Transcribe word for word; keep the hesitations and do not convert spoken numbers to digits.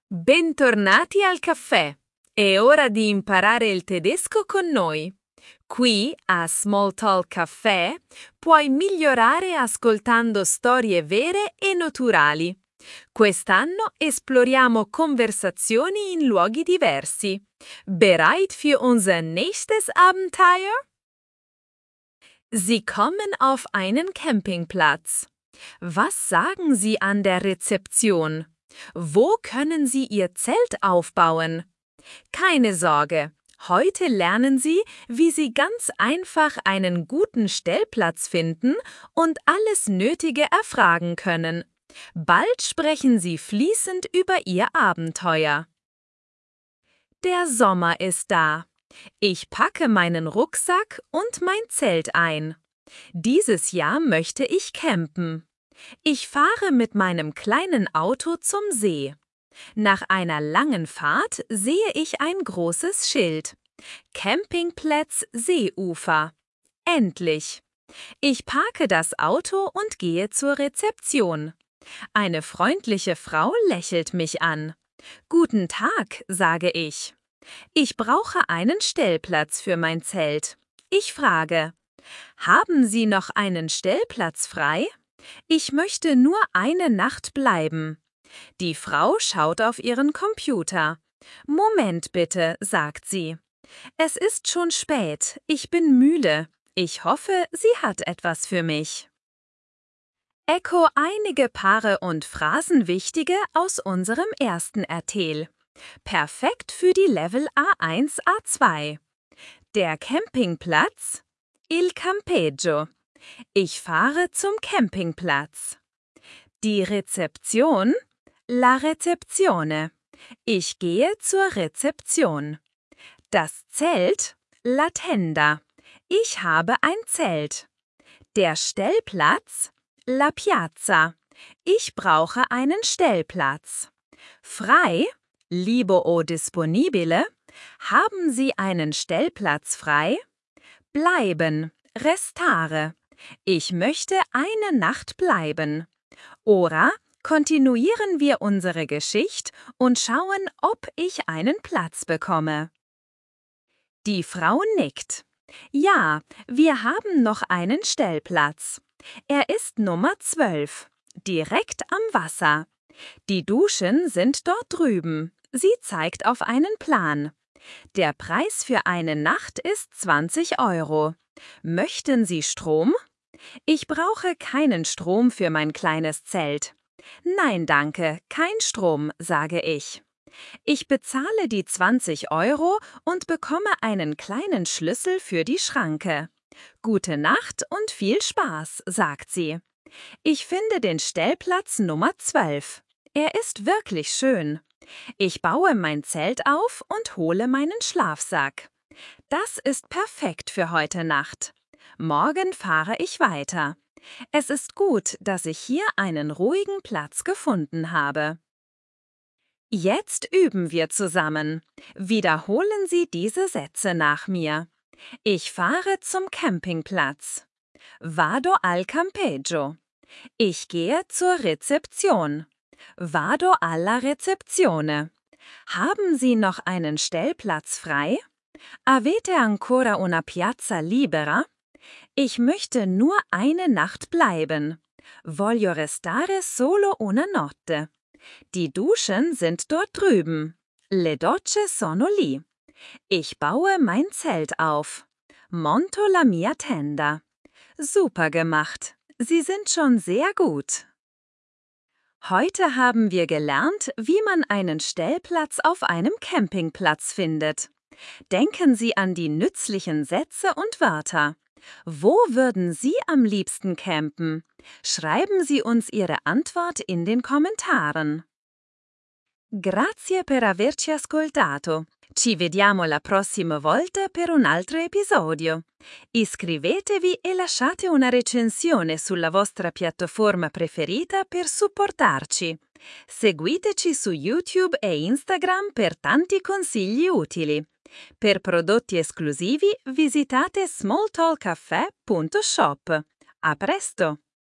Bentornati al caffè! È ora di imparare il tedesco con noi. Qui, a Smalltalk Caffè, puoi migliorare ascoltando storie vere e naturali. Quest'anno esploriamo conversazioni in luoghi diversi. Bereit für unser nächstes Abenteuer? Sie kommen auf einen Campingplatz. Was sagen Sie an der Rezeption? Wo können Sie Ihr Zelt aufbauen? Keine Sorge, heute lernen Sie, wie Sie ganz einfach einen guten Stellplatz finden und alles Nötige erfragen können. Bald sprechen Sie fließend über Ihr Abenteuer. Der Sommer ist da. Ich packe meinen Rucksack und mein Zelt ein. Dieses Jahr möchte ich campen. Ich fahre mit meinem kleinen Auto zum See. Nach einer langen Fahrt sehe ich ein großes Schild. Campingplatz Seeufer. Endlich! Ich parke das Auto und gehe zur Rezeption. Eine freundliche Frau lächelt mich an. Guten Tag, sage ich. Ich brauche einen Stellplatz für mein Zelt. Ich frage: Haben Sie noch einen Stellplatz frei? Ich möchte nur eine Nacht bleiben. Die Frau schaut auf ihren Computer. Moment bitte, sagt sie. Es ist schon spät, ich bin müde. Ich hoffe, sie hat etwas für mich. Echo einige Paare und Phrasenwichtige aus unserem ersten Erzähl. Perfekt für die Level A eins A zwei. Der Campingplatz, il campeggio. Ich fahre zum Campingplatz. Die Rezeption, la recepzione. Ich gehe zur Rezeption. Das Zelt, la tenda. Ich habe ein Zelt. Der Stellplatz, la piazza. Ich brauche einen Stellplatz. Frei, libero disponibile. Haben Sie einen Stellplatz frei? Bleiben, restare. Ich möchte eine Nacht bleiben. Ora, kontinuieren wir unsere Geschichte und schauen, ob ich einen Platz bekomme. Die Frau nickt. Ja, wir haben noch einen Stellplatz. Er ist Nummer zwölf, direkt am Wasser. Die Duschen sind dort drüben. Sie zeigt auf einen Plan. Der Preis für eine Nacht ist zwanzig Euro. Möchten Sie Strom? Ich brauche keinen Strom für mein kleines Zelt. Nein, danke, kein Strom, sage ich. Ich bezahle die zwanzig Euro und bekomme einen kleinen Schlüssel für die Schranke. Gute Nacht und viel Spaß, sagt sie. Ich finde den Stellplatz Nummer zwölf. Er ist wirklich schön. Ich baue mein Zelt auf und hole meinen Schlafsack. Das ist perfekt für heute Nacht. Morgen fahre ich weiter. Es ist gut, dass ich hier einen ruhigen Platz gefunden habe. Jetzt üben wir zusammen. Wiederholen Sie diese Sätze nach mir. Ich fahre zum Campingplatz. Vado al campeggio. Ich gehe zur Rezeption. Vado alla recepzione. Haben Sie noch einen Stellplatz frei? Avete ancora una piazza libera? Ich möchte nur eine Nacht bleiben. Voglio restare solo una notte. Die Duschen sind dort drüben. Le docce sono lì. Ich baue mein Zelt auf. Monto la mia tenda. Super gemacht. Sie sind schon sehr gut. Heute haben wir gelernt, wie man einen Stellplatz auf einem Campingplatz findet. Denken Sie an die nützlichen Sätze und Wörter. Wo würden Sie am liebsten campen? Schreiben Sie uns Ihre Antwort in den Kommentaren. Grazie per averci ascoltato. Ci vediamo la prossima volta per un altro episodio. Iscrivetevi e lasciate una recensione sulla vostra piattaforma preferita per supportarci. Seguiteci su YouTube e Instagram per tanti consigli utili. Per prodotti esclusivi visitate smalltalkcaffè punto shop. A presto!